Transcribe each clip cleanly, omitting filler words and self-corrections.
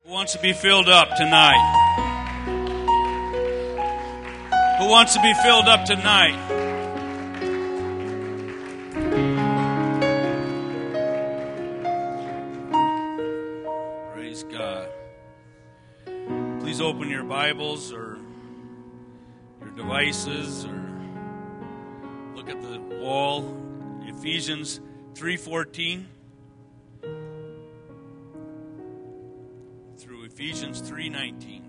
Who wants to be filled up tonight? Who wants to be filled up tonight? Praise God. Please open your Bibles or your devices or look at the wall. Ephesians 3:14 through Ephesians 3:19.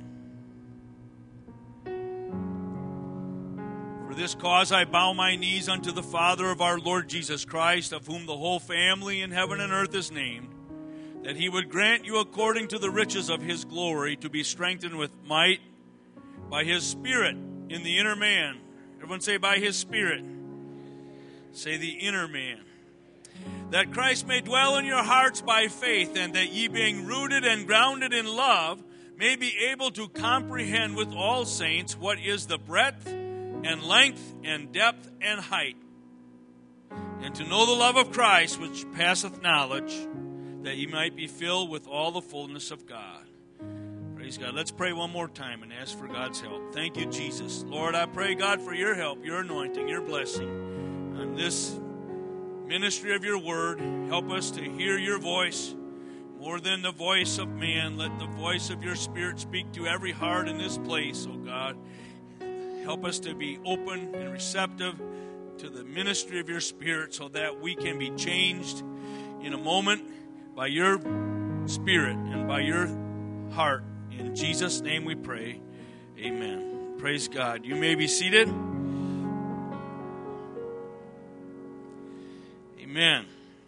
For this cause I bow my knees unto the Father of our Lord Jesus Christ, of whom the whole family in heaven and earth is named, that he would grant you according to the riches of his glory to be strengthened with might by his Spirit in the inner man. Everyone say, by his Spirit. Say, the inner man. That Christ may dwell in your hearts by faith, and that ye, being rooted and grounded in love, may be able to comprehend with all saints what is the breadth and length and depth and height, and to know the love of Christ which passeth knowledge, that ye might be filled with all the fullness of God. Praise God. Let's pray one more time and ask for God's help. Thank you, Jesus. Lord, I pray, God, for your help, your anointing, your blessing on this ministry of your word. Help us to hear your voice more than the voice of man. Let the voice of your Spirit speak to every heart in this place, oh God. Help us to be open and receptive to the ministry of your Spirit so that we can be changed in a moment by your Spirit and by your heart. In Jesus' name we pray. Amen. Praise God. You may be seated. Amen.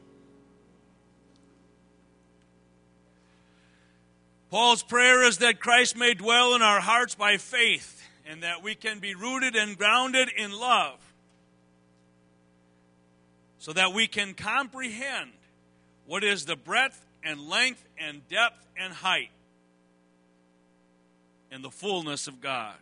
Paul's prayer is that Christ may dwell in our hearts by faith, and that we can be rooted and grounded in love, so that we can comprehend what is the breadth and length and depth and height and the fullness of God.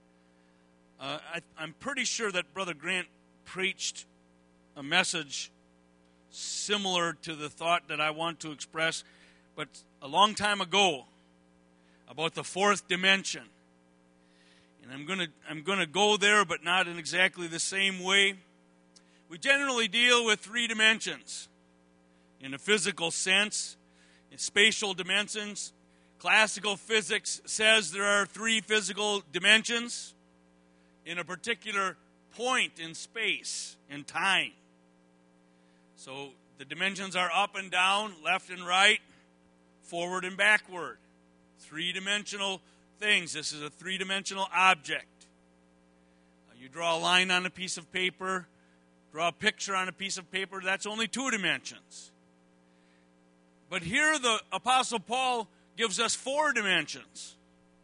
I'm pretty sure that Brother Grant preached a message similar to the thought that I want to express, but a long time ago, about the fourth dimension. And I'm going to go there, but not in exactly the same way. We generally deal with three dimensions in a physical sense, in spatial dimensions. Classical physics says there are three physical dimensions in a particular point in space and time. So the dimensions are up and down, left and right, forward and backward. Three-dimensional things. This is a three-dimensional object. You draw a line on a piece of paper, draw a picture on a piece of paper, that's only two dimensions. But here the Apostle Paul gives us four dimensions.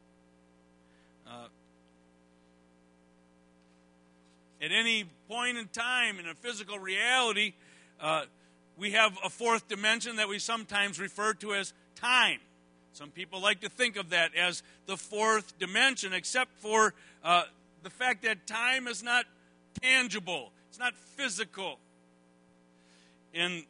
At any point in time in a physical reality, we have a fourth dimension that we sometimes refer to as time. Some people like to think of that as the fourth dimension, except for the fact that time is not tangible. It's not physical. And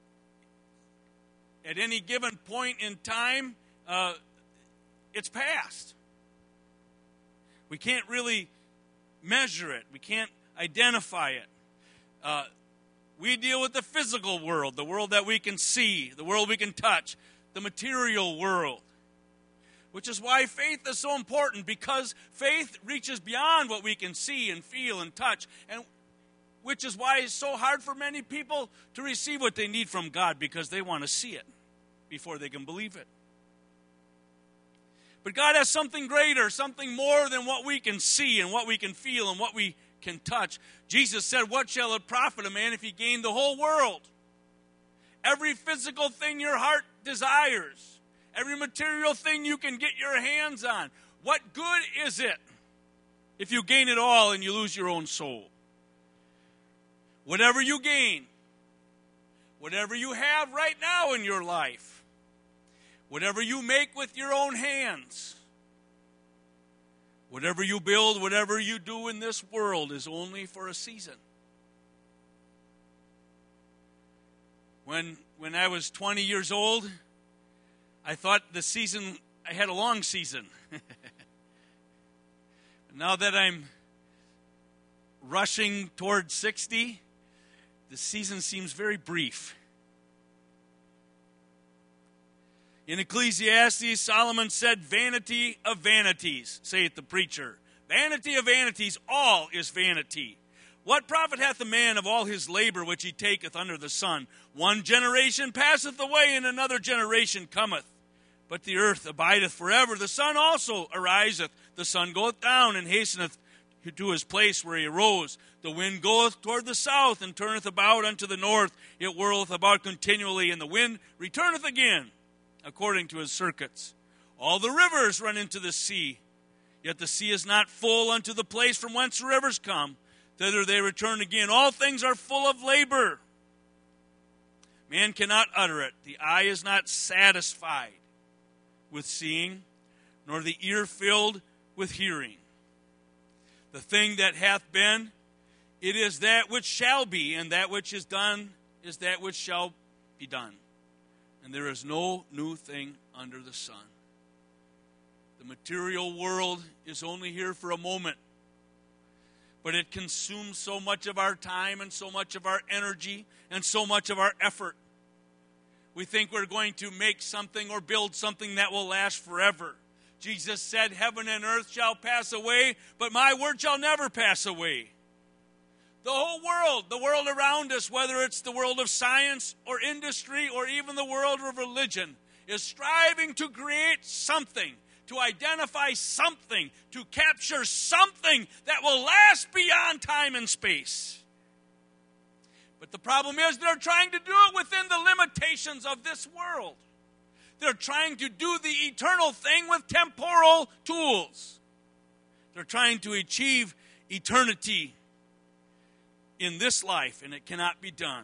at any given point in time, it's past. We can't really measure it. We can't identify it. We deal with the physical world, the world that we can see, the world we can touch, the material world, which is why faith is so important, because faith reaches beyond what we can see and feel and touch, and which is why it's so hard for many people to receive what they need from God, because they want to see it before they can believe it. But God has something greater, something more than what we can see and what we can feel and what we can touch. Jesus said, what shall it profit a man if he gained the whole world? Every physical thing your heart desires, every material thing you can get your hands on, what good is it if you gain it all and you lose your own soul? Whatever you gain, whatever you have right now in your life, whatever you make with your own hands, whatever you build, whatever you do in this world is only for a season. When I was 20 years old, I thought the season I had a long season. Now that I'm rushing toward 60, the season seems very brief. In Ecclesiastes, Solomon said, vanity of vanities, saith the preacher. Vanity of vanities, all is vanity. What profit hath a man of all his labor which he taketh under the sun? One generation passeth away, and another generation cometh. But the earth abideth forever. The sun also ariseth. The sun goeth down, and hasteneth to his place where he arose. The wind goeth toward the south, and turneth about unto the north. It whirleth about continually, and the wind returneth again, according to his circuits. All the rivers run into the sea, yet the sea is not full unto the place from whence the rivers come. Thither they return again. All things are full of labor. Man cannot utter it. The eye is not satisfied with seeing, nor the ear filled with hearing. The thing that hath been, it is that which shall be, and that which is done is that which shall be done. And there is no new thing under the sun. The material world is only here for a moment, but it consumes so much of our time and so much of our energy and so much of our effort. We think we're going to make something or build something that will last forever. Jesus said, heaven and earth shall pass away, but my word shall never pass away. The whole world, the world around us, whether it's the world of science or industry or even the world of religion, is striving to create something, to identify something, to capture something that will last beyond time and space. But the problem is they're trying to do it within the limitations of this world. They're trying to do the eternal thing with temporal tools. They're trying to achieve eternity in this life, and it cannot be done.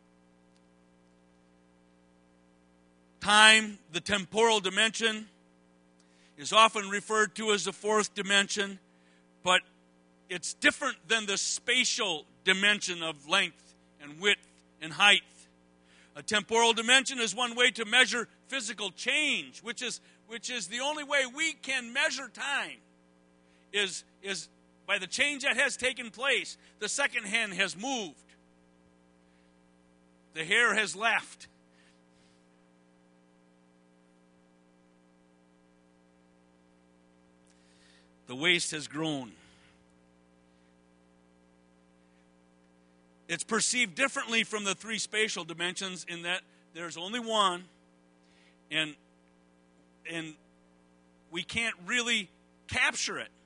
Time, the temporal dimension, is often referred to as the fourth dimension, but it's different than the spatial dimension of length and width and height. A temporal dimension is one way to measure physical change, which is the only way we can measure time, is by the change that has taken place. The second hand has moved. The hair has left. The waist has grown. It's perceived differently from the three spatial dimensions in that there's only one, and we can't really capture it.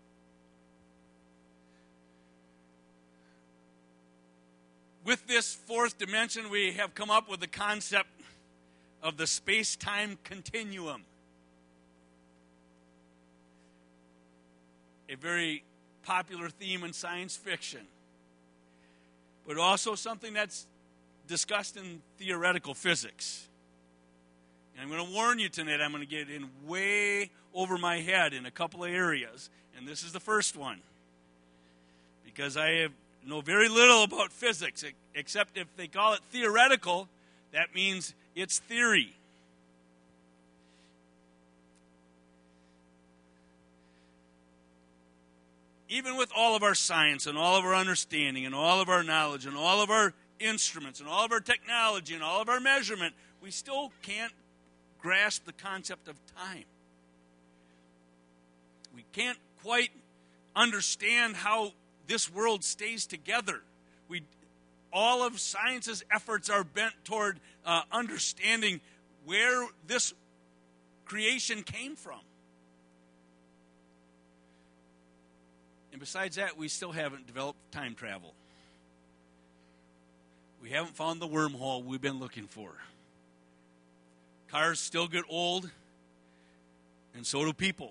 With this fourth dimension, we have come up with the concept of the space-time continuum. A very popular theme in science fiction, but also something that's discussed in theoretical physics. And I'm going to warn you tonight, I'm going to get in way over my head in a couple of areas, and this is the first one, because I know very little about physics, except if they call it theoretical, that means it's theory. Even with all of our science and all of our understanding and all of our knowledge and all of our instruments and all of our technology and all of our measurement, we still can't grasp the concept of time. We can't quite understand how this world stays together. All of science's efforts are bent toward understanding where this creation came from. And besides that, we still haven't developed time travel. We haven't found the wormhole we've been looking for. Cars still get old, and so do people.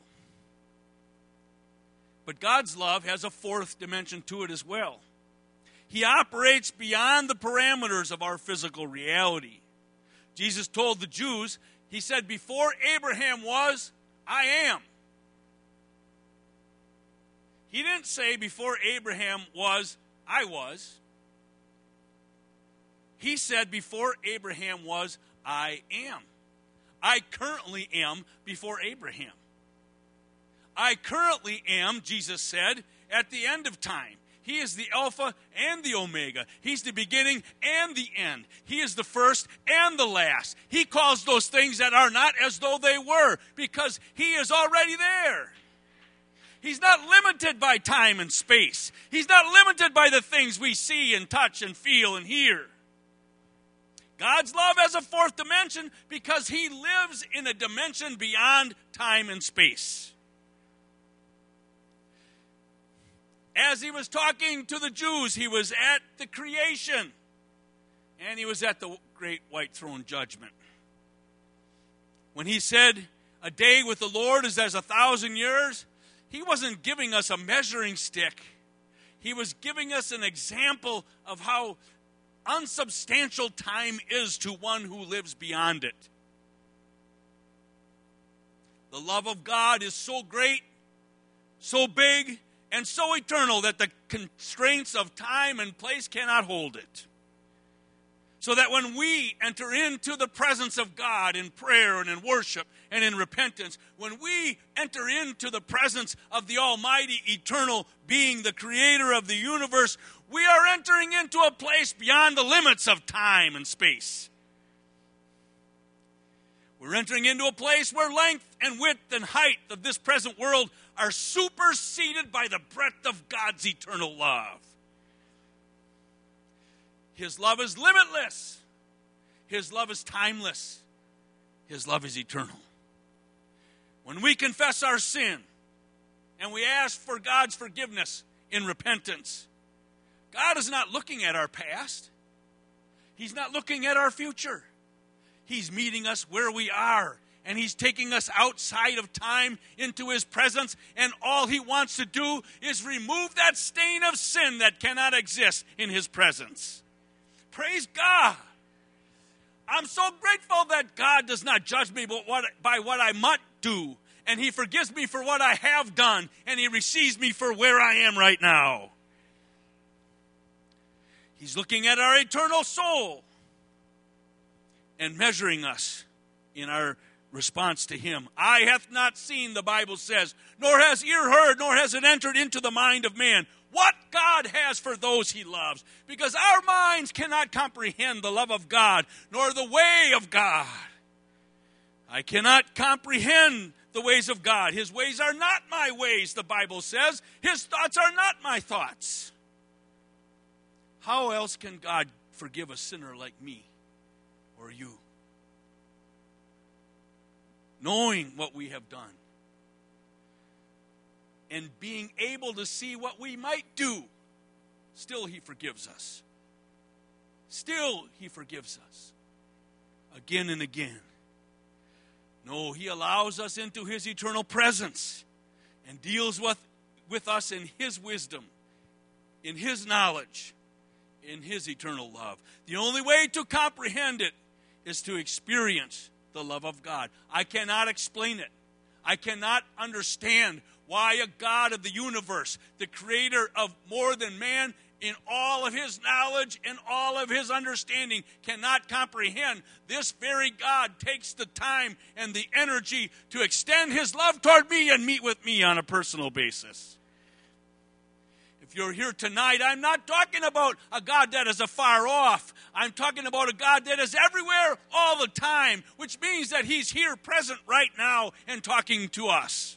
But God's love has a fourth dimension to it as well. He operates beyond the parameters of our physical reality. Jesus told the Jews, he said, before Abraham was, I am. He didn't say before Abraham was, I was. He said before Abraham was, I am. I currently am before Abraham. I currently am, Jesus said, at the end of time. He is the Alpha and the Omega. He's the beginning and the end. He is the first and the last. He calls those things that are not as though they were, because he is already there. He's not limited by time and space. He's not limited by the things we see and touch and feel and hear. God's love has a fourth dimension because he lives in a dimension beyond time and space. As he was talking to the Jews, he was at the creation, and he was at the great white throne judgment. When he said, a day with the Lord is as 1,000 years, he wasn't giving us a measuring stick. He was giving us an example of how unsubstantial time is to one who lives beyond it. The love of God is so great, so big, and so eternal that the constraints of time and place cannot hold it. So that when we enter into the presence of God in prayer and in worship and in repentance, when we enter into the presence of the Almighty Eternal Being, the Creator of the universe, we are entering into a place beyond the limits of time and space. We're entering into a place where length and width and height of this present world are superseded by the breadth of God's eternal love. His love is limitless. His love is timeless. His love is eternal. When we confess our sin and we ask for God's forgiveness in repentance, God is not looking at our past. He's not looking at our future. He's meeting us where we are, and he's taking us outside of time into his presence, and all he wants to do is remove that stain of sin that cannot exist in his presence. Praise God. I'm so grateful that God does not judge me by what I might do, and he forgives me for what I have done, and he receives me for where I am right now. He's looking at our eternal soul and measuring us in our response to him. Eye hath not seen, the Bible says, nor has ear heard, nor has it entered into the mind of man what God has for those he loves. Because our minds cannot comprehend the love of God, nor the way of God. I cannot comprehend the ways of God. His ways are not my ways, the Bible says. His thoughts are not my thoughts. How else can God forgive a sinner like me or you? Knowing what we have done and being able to see what we might do, still he forgives us. Still he forgives us again and again. No, he allows us into his eternal presence and deals with us in his wisdom, in his knowledge, in his eternal love. The only way to comprehend it is to experience the love of God. I cannot explain it. I cannot understand why a God of the universe, the creator of more than man, in all of his knowledge and all of his understanding, cannot comprehend this very God takes the time and the energy to extend his love toward me and meet with me on a personal basis. If you're here tonight, I'm not talking about a God that is afar off. I'm talking about a God that is everywhere all the time, which means that he's here present right now and talking to us.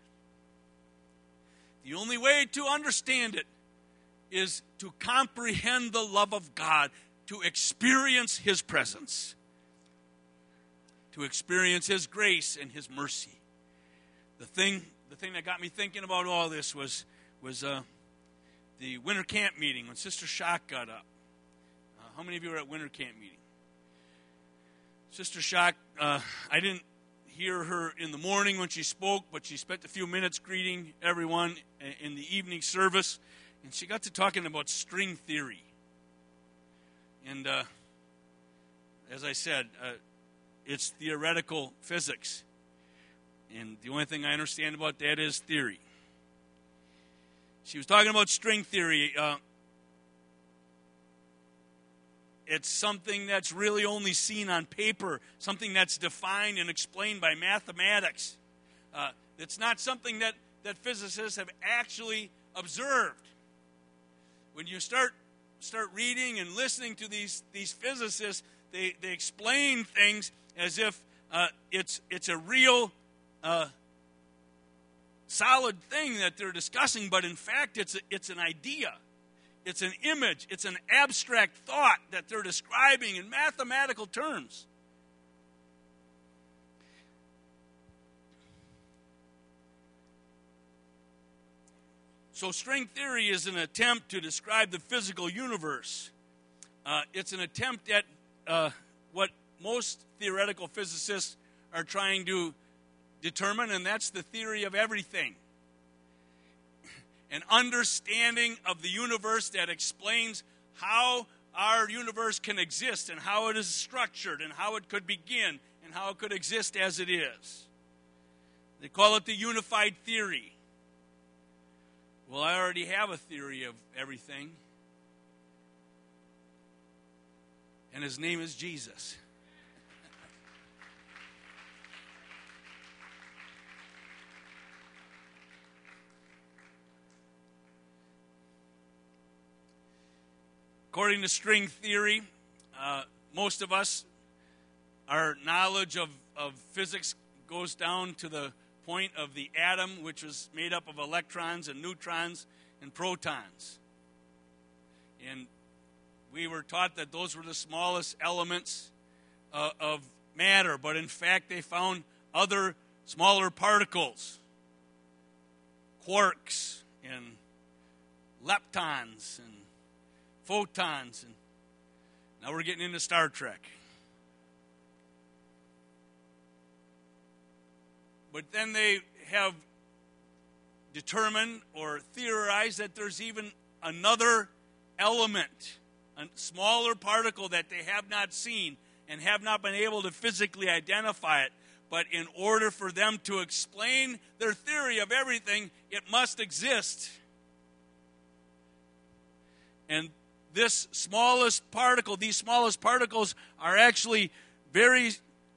The only way to understand it is to comprehend the love of God, to experience his presence, to experience his grace and his mercy. The thing that got me thinking about all this was the winter camp meeting when Sister Schock got up. How many of you were at winter camp meeting? Sister Schock, I didn't hear her in the morning when she spoke, but she spent a few minutes greeting everyone in the evening service, and she got to talking about string theory. And as I said, it's theoretical physics. And the only thing I understand about that is theory. She was talking about string theory. It's something that's really only seen on paper, something that's defined and explained by mathematics. It's not something that physicists have actually observed. When you start reading and listening to these physicists, they explain things as if it's a real solid thing that they're discussing, but in fact it's an idea. It's an image. It's an abstract thought that they're describing in mathematical terms. So string theory is an attempt to describe the physical universe. It's an attempt at what most theoretical physicists are trying to determine, and that's the theory of everything. An understanding of the universe that explains how our universe can exist and how it is structured and how it could begin and how it could exist as it is. They call it the unified theory. Well, I already have a theory of everything, and his name is Jesus. According to string theory, most of us, our knowledge of physics goes down to the point of the atom, which was made up of electrons and neutrons and protons. And we were taught that those were the smallest elements of matter, but in fact they found other smaller particles, quarks and leptons and photons, and now we're getting into Star Trek. But then they have determined or theorized that there's even another element, a smaller particle that they have not seen and have not been able to physically identify it. But in order for them to explain their theory of everything, it must exist. And this smallest particle, these smallest particles are actually very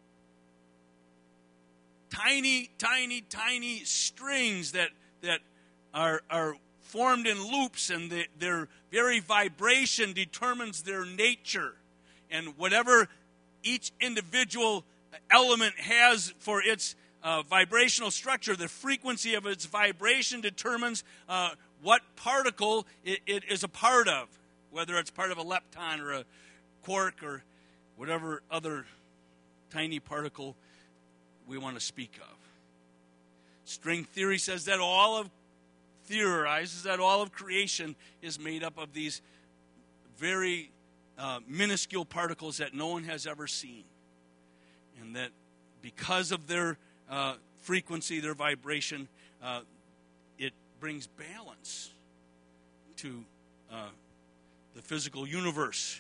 tiny strings that are formed in loops, and their very vibration determines their nature. And whatever each individual element has for its vibrational structure, the frequency of its vibration determines what particle it is a part of, whether it's part of a lepton or a quark or whatever other tiny particle we want to speak of. String theory says that theorizes that all of creation is made up of these very minuscule particles that no one has ever seen. And that because of their frequency, their vibration, it brings balance to the physical universe.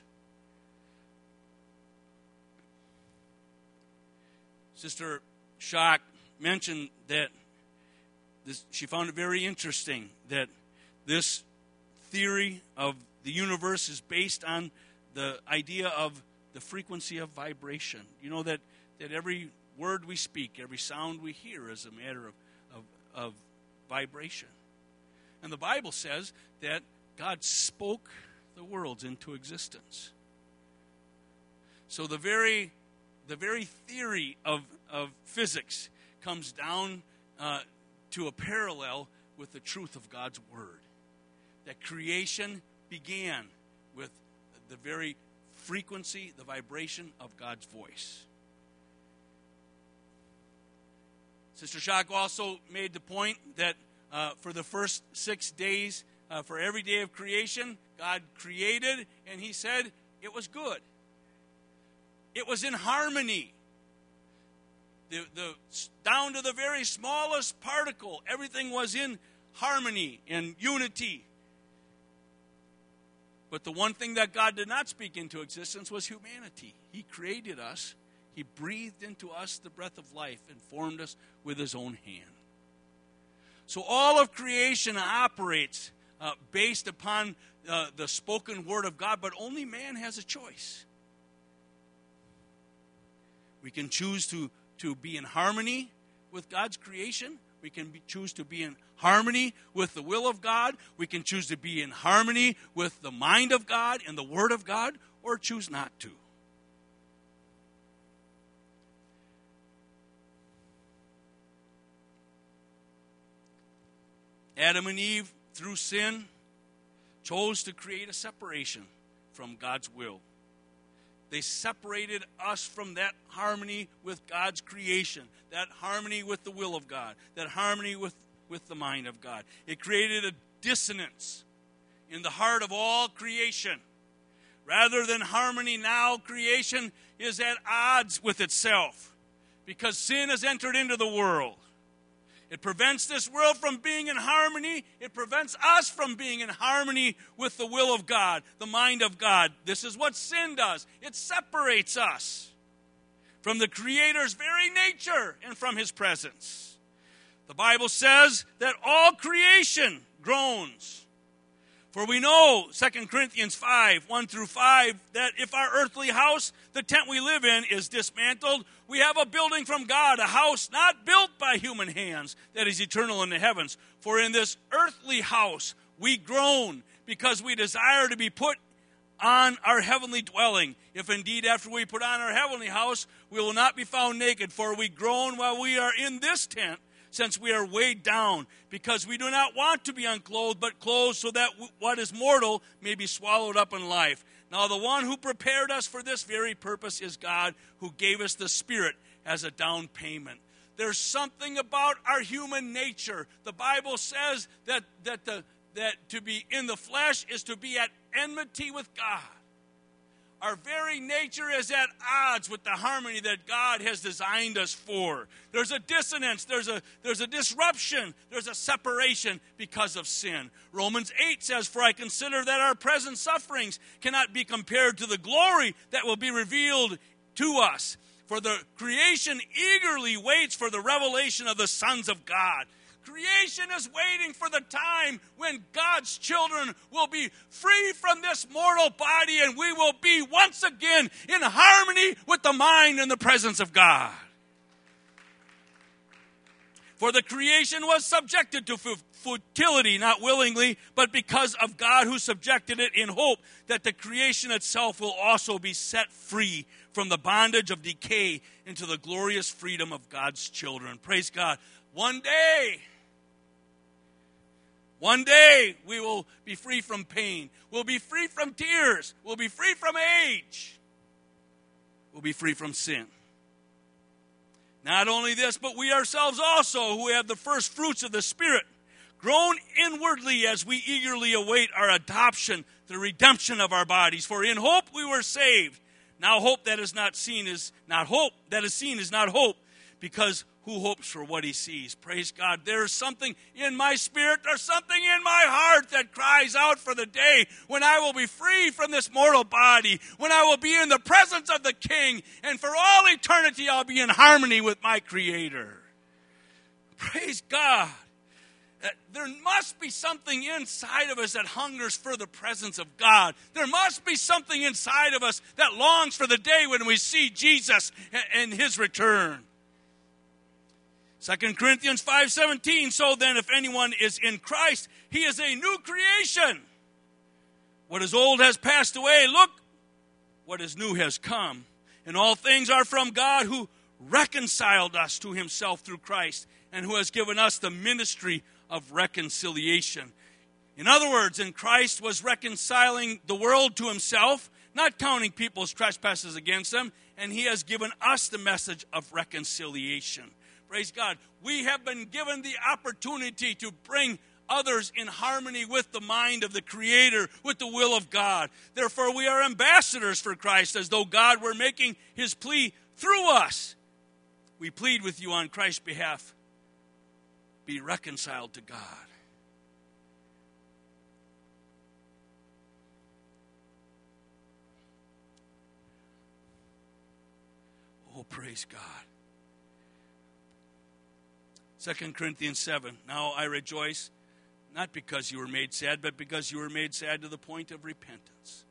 Sister Schock mentioned that she found it very interesting that this theory of the universe is based on the idea of the frequency of vibration. You know that every word we speak, every sound we hear is a matter of vibration. And the Bible says that God spoke the worlds into existence. So the very theory of physics comes down to a parallel with the truth of God's Word. That creation began with the very frequency, the vibration of God's voice. Sister Schock also made the point that for the first 6 days, for every day of creation, God created, and He said it was good. It was in harmony. Down to the very smallest particle, everything was in harmony and unity. But the one thing that God did not speak into existence was humanity. He created us. He breathed into us the breath of life and formed us with His own hand. So all of creation operates based upon the spoken word of God, but only man has a choice. We can choose to be in harmony with God's creation. We can choose to be in harmony with the will of God. We can choose to be in harmony with the mind of God and the word of God, or choose not to. Adam and Eve, through sin, chose to create a separation from God's will. They separated us from that harmony with God's creation, that harmony with the will of God, that harmony with the mind of God. It created a dissonance in the heart of all creation. Rather than harmony now, creation is at odds with itself because sin has entered into the world. It prevents this world from being in harmony. It prevents us from being in harmony with the will of God, the mind of God. This is what sin does. It separates us from the Creator's very nature and from His presence. The Bible says that all creation groans. For we know, 2 Corinthians 5, 1 through 5, that if our earthly house, the tent we live in, is dismantled, we have a building from God, a house not built by human hands, that is eternal in the heavens. For in this earthly house we groan, because we desire to be put on our heavenly dwelling. If indeed after we put on our heavenly house, we will not be found naked, for we groan while we are in this tent, since we are weighed down, because we do not want to be unclothed, but clothed, so that what is mortal may be swallowed up in life. Now the one who prepared us for this very purpose is God, who gave us the Spirit as a down payment. There's something about our human nature. The Bible says that to be in the flesh is to be at enmity with God. Our very nature is at odds with the harmony that God has designed us for. There's a dissonance, there's a disruption, there's a separation because of sin. Romans 8 says, "For I consider that our present sufferings cannot be compared to the glory that will be revealed to us. For the creation eagerly waits for the revelation of the sons of God." Creation is waiting for the time when God's children will be free from this mortal body and we will be once again in harmony with the mind and the presence of God. For the creation was subjected to futility, not willingly, but because of God who subjected it, in hope that the creation itself will also be set free from the bondage of decay into the glorious freedom of God's children. Praise God. One day we will be free from pain. We'll be free from tears. We'll be free from age. We'll be free from sin. Not only this, but we ourselves also, who have the first fruits of the Spirit, groan inwardly as we eagerly await our adoption, the redemption of our bodies. For in hope we were saved. Now hope that is not seen is not hope. That is seen is not hope, because who hopes for what he sees? Praise God. There's something in my spirit, there's something in my heart that cries out for the day when I will be free from this mortal body, when I will be in the presence of the King, and for all eternity I'll be in harmony with my Creator. Praise God. There must be something inside of us that hungers for the presence of God. There must be something inside of us that longs for the day when we see Jesus and His return. 2 Corinthians 5:17, so then if anyone is in Christ, he is a new creation. What is old has passed away. Look, what is new has come. And all things are from God, who reconciled us to Himself through Christ, and who has given us the ministry of reconciliation. In other words, in Christ was reconciling the world to Himself, not counting people's trespasses against them, and He has given us the message of reconciliation. Praise God. We have been given the opportunity to bring others in harmony with the mind of the Creator, with the will of God. Therefore, we are ambassadors for Christ, as though God were making His plea through us. We plead with you on Christ's behalf, be reconciled to God. Oh, praise God. 2 Corinthians 7, now I rejoice, Not because you were made sad, but because you were made sad to the point of repentance.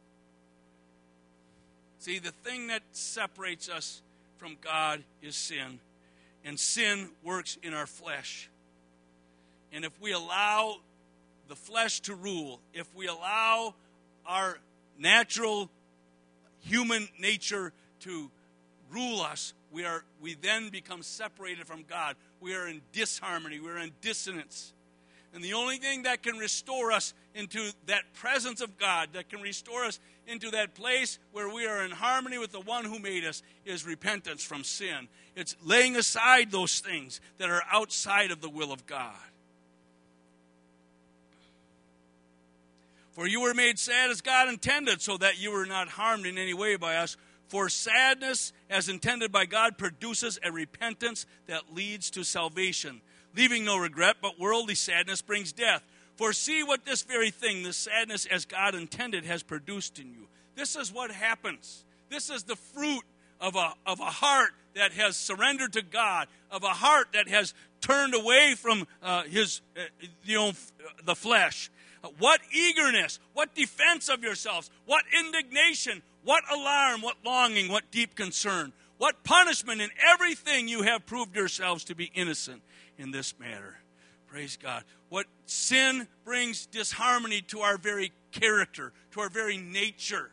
See, the thing that separates us from God is sin. And sin works in our flesh. And if we allow the flesh to rule, if we allow our natural human nature to rule us, we then become separated from God. We are in disharmony. We're in dissonance. And the only thing that can restore us into that presence of God, that can restore us into that place where we are in harmony with the one who made us, is repentance from sin. It's laying aside those things that are outside of the will of God. For you were made sad as God intended, so that you were not harmed in any way by us. For sadness, as intended by God, produces a repentance that leads to salvation, leaving no regret, but worldly sadness brings death. For see what this very thing, this sadness as God intended, has produced in you. This is what happens. This is the fruit of a heart that has surrendered to God, of a heart that has turned away from the flesh. What eagerness, what defense of yourselves, what indignation, what alarm, what longing, what deep concern, what punishment. In everything you have proved yourselves to be innocent in this matter. Praise God. What sin brings disharmony to our very character, to our very nature.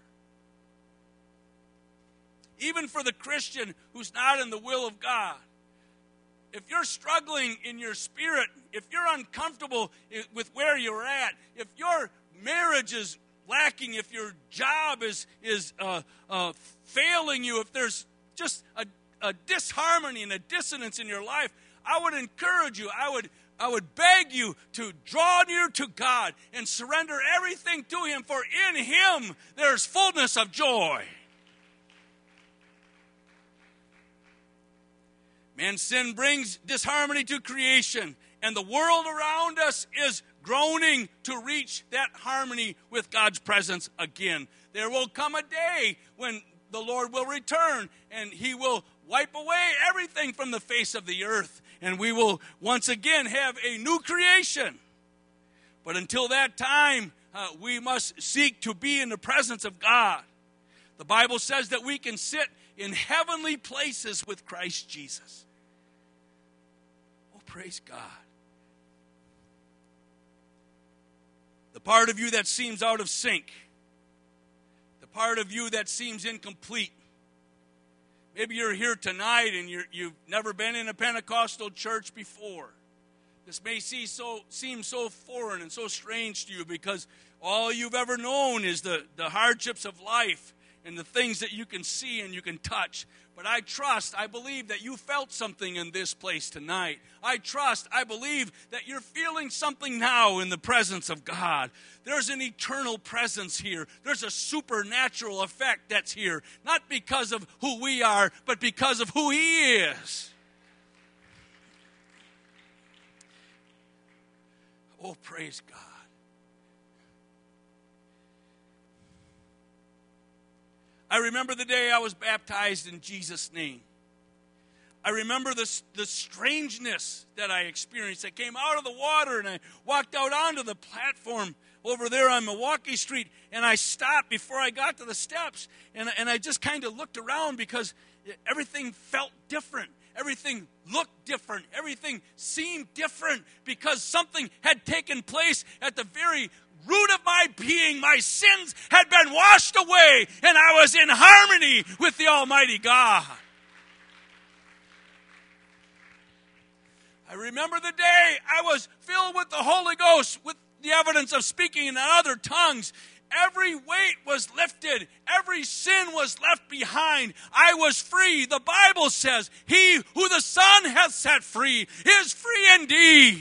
Even for the Christian who's not in the will of God. If you're struggling in your spirit, if you're uncomfortable with where you're at, if your marriage is lacking, if your job is failing you, if there's just a disharmony and a dissonance in your life, I would encourage you, I would beg you to draw near to God and surrender everything to Him, for in Him there's fullness of joy. Man's sin brings disharmony to creation, and the world around us is groaning to reach that harmony with God's presence again. There will come a day when the Lord will return, and He will wipe away everything from the face of the earth, and we will once again have a new creation. But until that time, we must seek to be in the presence of God. The Bible says that we can sit in heavenly places with Christ Jesus. Oh, praise God. The part of you that seems out of sync, the part of you that seems incomplete. Maybe you're here tonight and you've never been in a Pentecostal church before. This may seem so foreign and so strange to you because all you've ever known is the hardships of life and the things that you can see and you can touch. But I believe that you felt something in this place tonight. I believe that you're feeling something now in the presence of God. There's an eternal presence here. There's a supernatural effect that's here. Not because of who we are, but because of who He is. Oh, praise God. I remember the day I was baptized in Jesus' name. I remember the strangeness that I experienced. I came out of the water and I walked out onto the platform over there on Milwaukee Street, and I stopped before I got to the steps, and I just kind of looked around because everything felt different. Everything looked different. Everything seemed different because something had taken place at the very root of my being. My sins had been washed away, and I was in harmony with the Almighty God. I remember the day I was filled with the Holy Ghost, with the evidence of speaking in other tongues. Every weight was lifted. Every sin was left behind. I was free. The Bible says, he who the Son hath set free is free indeed.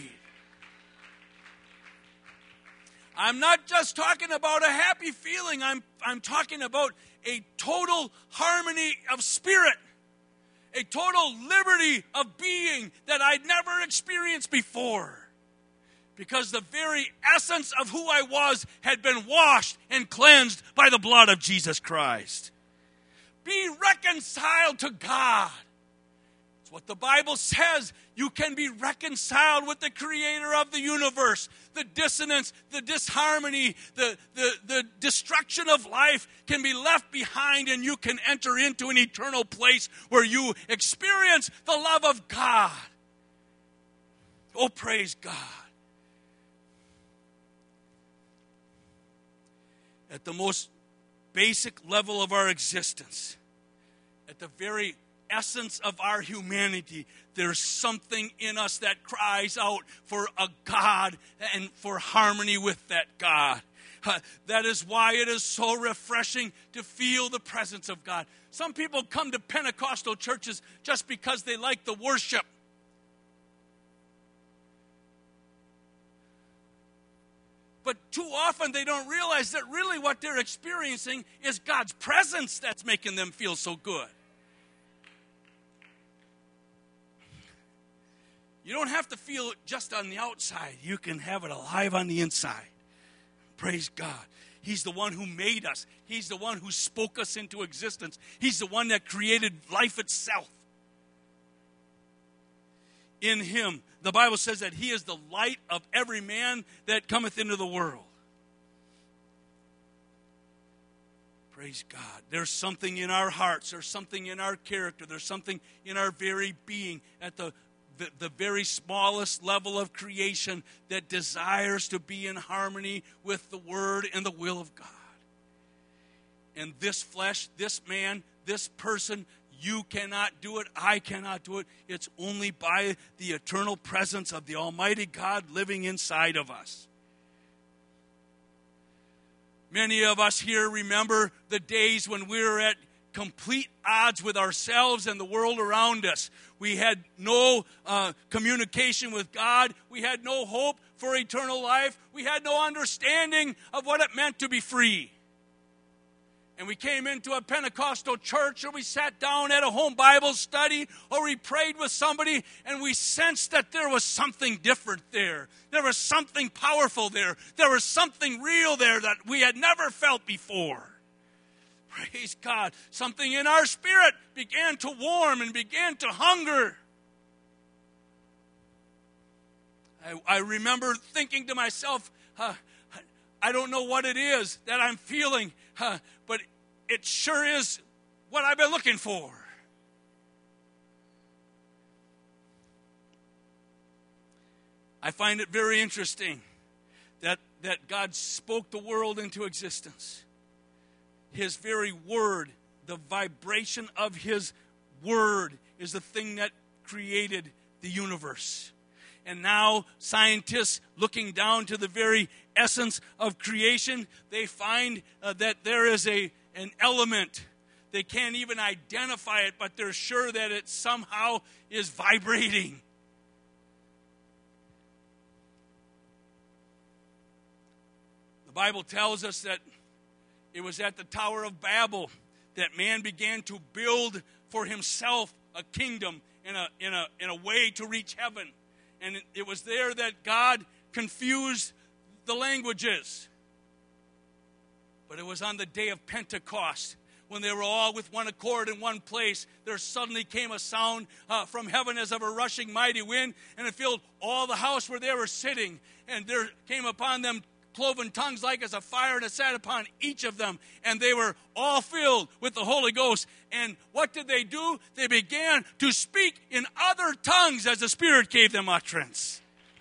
I'm not just talking about a happy feeling. I'm talking about a total harmony of spirit, a total liberty of being that I'd never experienced before. Because the very essence of who I was had been washed and cleansed by the blood of Jesus Christ. Be reconciled to God. It's what the Bible says. You can be reconciled with the creator of the universe. The dissonance, the disharmony, the destruction of life can be left behind, and you can enter into an eternal place where you experience the love of God. Oh, praise God. At the most basic level of our existence, at the very essence of our humanity, there's something in us that cries out for a God and for harmony with that God. That is why it is so refreshing to feel the presence of God. Some people come to Pentecostal churches just because they like the worship. But too often they don't realize that really what they're experiencing is God's presence that's making them feel so good. You don't have to feel it just on the outside. You can have it alive on the inside. Praise God. He's the one who made us. He's the one who spoke us into existence. He's the one that created life itself. In him, the Bible says that he is the light of every man that cometh into the world. Praise God. There's something in our hearts. There's something in our character. There's something in our very being at the very smallest level of creation that desires to be in harmony with the Word and the will of God. And this flesh, this man, this person, you cannot do it. I cannot do it. It's only by the eternal presence of the Almighty God living inside of us. Many of us here remember the days when we were at complete odds with ourselves and the world around us. We had no communication with God. We had no hope for eternal life. We had no understanding of what it meant to be free. And we came into a Pentecostal church, or we sat down at a home Bible study, or we prayed with somebody, and we sensed that there was something different there. There was something powerful there. There was something real there that we had never felt before. Praise God. Something in our spirit began to warm and began to hunger. I remember thinking to myself, I don't know what it is that I'm feeling, but it sure is what I've been looking for. I find it very interesting that God spoke the world into existence. His very word, the vibration of his word, is the thing that created the universe. And now scientists, looking down to the very essence of creation, they find that there is an element. They can't even identify it, but they're sure that it somehow is vibrating. The Bible tells us that it was at the Tower of Babel that man began to build for himself a kingdom in a way to reach heaven. And it was there that God confused the languages. But it was on the day of Pentecost, when they were all with one accord in one place, there suddenly came a sound from heaven as of a rushing mighty wind, and it filled all the house where they were sitting. And there came upon them cloven tongues like as a fire, and it sat upon each of them, and they were all filled with the Holy Ghost. And what did they do? They began to speak in other tongues as the Spirit gave them utterance.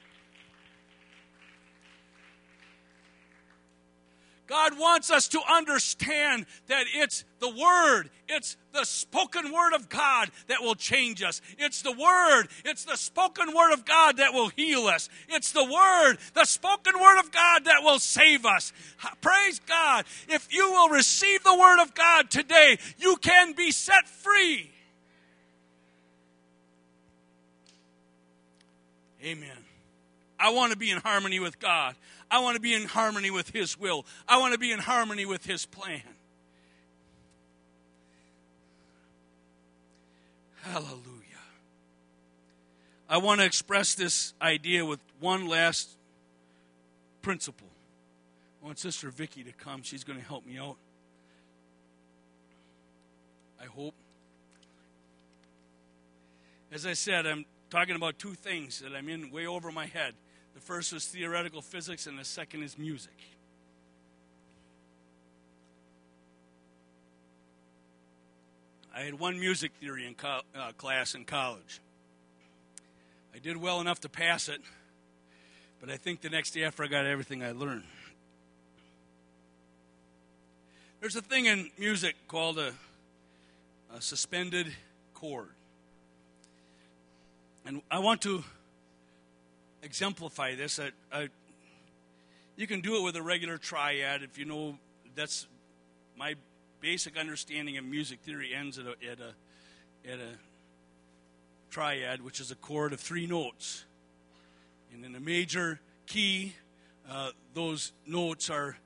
God wants us to understand that it's the Word, it's the spoken Word of God that will change us. It's the Word, it's the spoken Word of God that will heal us. It's the Word, the spoken Word of God that will save us. Praise God. If you will receive the Word of God today, you can be set free. Amen. I want to be in harmony with God. I want to be in harmony with His will. I want to be in harmony with His plan. Hallelujah. I want to express this idea with one last principle. I want Sister Vicki to come. She's going to help me out. I hope. As I said, I'm talking about two things that I'm in way over my head. The first was theoretical physics, and the second is music. I had one music theory in class in college. I did well enough to pass it, but I think the next day I forgot everything I learned. There's a thing in music called a suspended chord. And I want to exemplify this. You can do it with a regular triad. If you know, that's my basic understanding of music theory ends at a triad, which is a chord of 3 notes. And in a major key, those notes are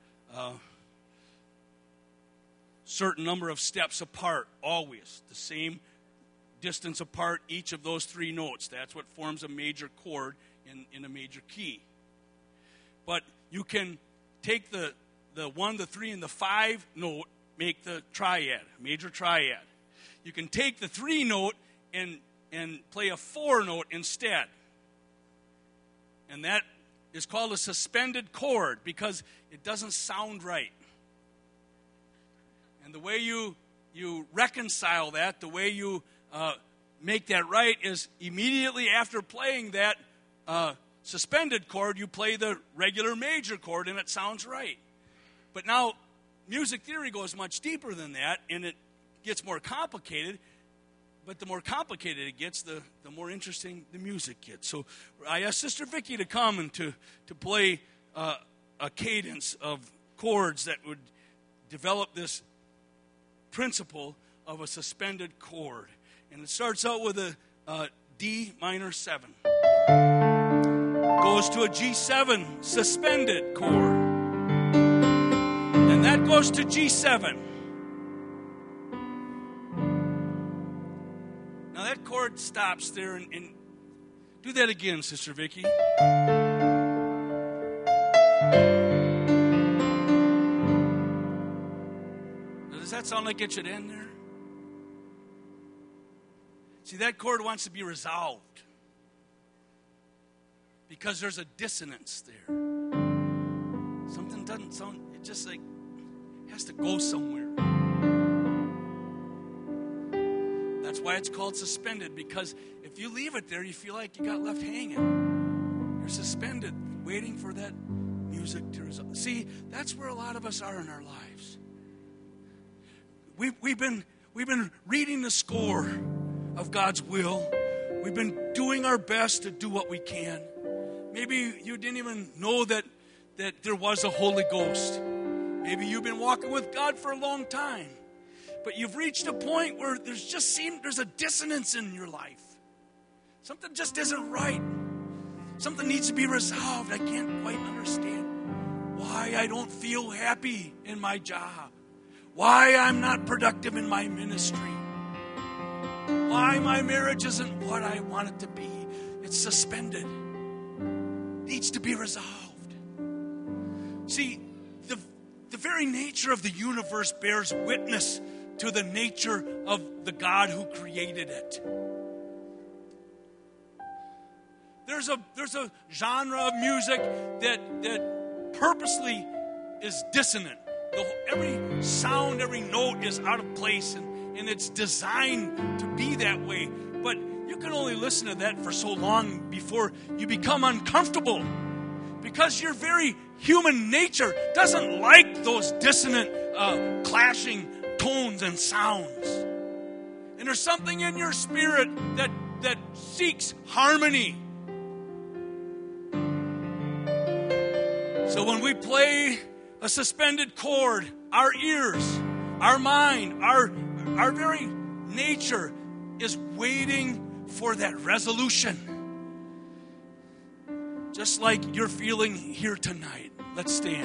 certain number of steps apart, always the same distance apart, each of those 3 notes. That's what forms a major chord in a major key. But you can take the 1, the 3, and the 5 note, make the triad, major triad. You can take the 3 note and play a 4 note instead. And that is called a suspended chord because it doesn't sound right. And the way you reconcile that, the way you make that right is immediately after playing that suspended chord, you play the regular major chord and it sounds right. But now, music theory goes much deeper than that, and it gets more complicated. But the more complicated it gets, the more interesting the music gets. So I asked Sister Vicki to come and to play a cadence of chords that would develop this principle of a suspended chord. And it starts out with a D minor 7. Goes to a G7 suspended chord. And that goes to G7. Now that chord stops there and do that again, Sister Vicki. Does that sound like it should end there? See, that chord wants to be resolved because there's a dissonance there. Something doesn't sound, it just like has to go somewhere. That's why it's called suspended, because if you leave it there, you feel like you got left hanging. You're suspended, waiting for that music to resolve. See, that's where a lot of us are in our lives. We've been reading the score of God's will. We've been doing our best to do what we can. Maybe you didn't even know that there was a Holy Ghost. Maybe you've been walking with God for a long time. But you've reached a point where there's a dissonance in your life. Something just isn't right. Something needs to be resolved. I can't quite understand why I don't feel happy in my job. Why I'm not productive in my ministry. Why my marriage isn't what I want it to be. It's suspended. Needs to be resolved. See, the very nature of the universe bears witness to the nature of the God who created it. There's a genre of music that purposely is dissonant. Every sound, every note is out of place, and it's designed to be that way. But you can only listen to that for so long before you become uncomfortable, because your very human nature doesn't like those dissonant, clashing tones and sounds. And there's something in your spirit that seeks harmony. So when we play a suspended chord, our ears, our mind, our very nature is waiting for that resolution. Just like you're feeling here tonight. Let's stand.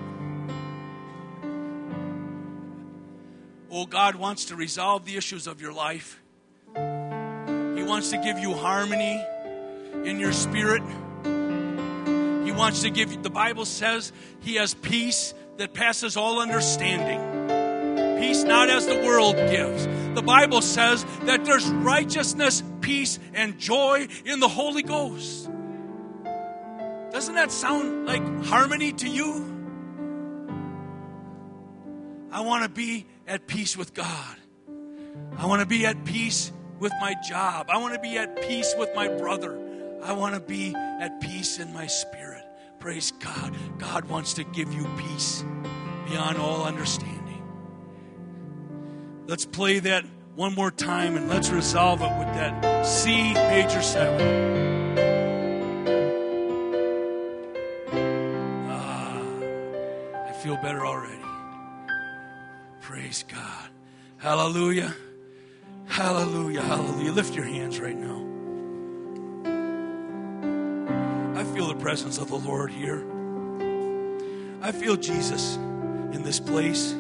Oh, God wants to resolve the issues of your life. He wants to give you harmony in your spirit. He wants to give you, the Bible says, He has peace that passes all understanding. peace not as the world gives. The Bible says that there's righteousness, peace, and joy in the Holy Ghost. Doesn't that sound like harmony to you? I want to be at peace with God. I want to be at peace with my job. I want to be at peace with my brother. I want to be at peace in my spirit. Praise God. God wants to give you peace beyond all understanding. Let's play that one more time and let's resolve it with that C major 7. I feel better already. Praise God. Hallelujah. Hallelujah. Hallelujah. Lift your hands right now. I feel the presence of the Lord here. I feel Jesus in this place.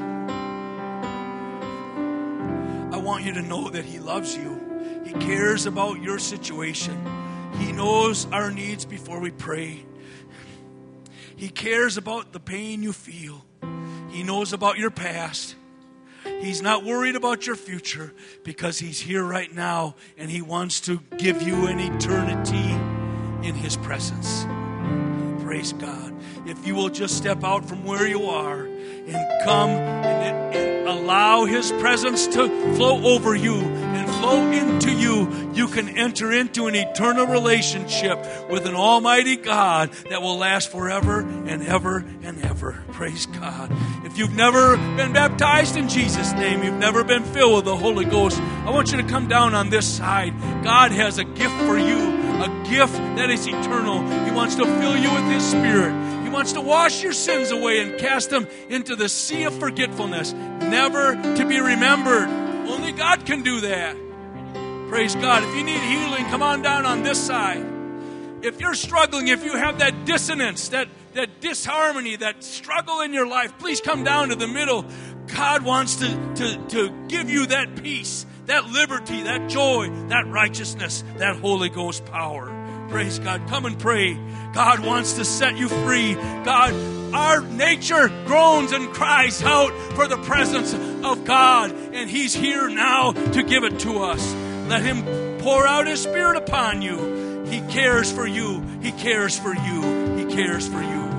I want you to know that He loves you. He cares about your situation. He knows our needs before we pray. He cares about the pain you feel. He knows about your past. He's not worried about your future because He's here right now and He wants to give you an eternity in His presence. Praise God. If you will just step out from where you are and come and allow His presence to flow over you and flow into you, you can enter into an eternal relationship with an almighty God that will last forever and ever and ever. Praise God. If you've never been baptized in Jesus' name, you've never been filled with the Holy Ghost, I want you to come down on this side. God has a gift for you, a gift that is eternal. He wants to fill you with His Spirit. He wants to wash your sins away and cast them into the sea of forgetfulness, never to be remembered. Only God can do that. Praise God. If you need healing, come on down on this side. If you're struggling, if you have that dissonance, that disharmony, that struggle in your life, please come down to the middle. God wants to give you that peace, that liberty, that joy, that righteousness, that Holy Ghost power. Praise God. Come and pray. God wants to set you free. God, our nature groans and cries out for the presence of God, and He's here now to give it to us. Let Him pour out His Spirit upon you. He cares for you. He cares for you. He cares for you.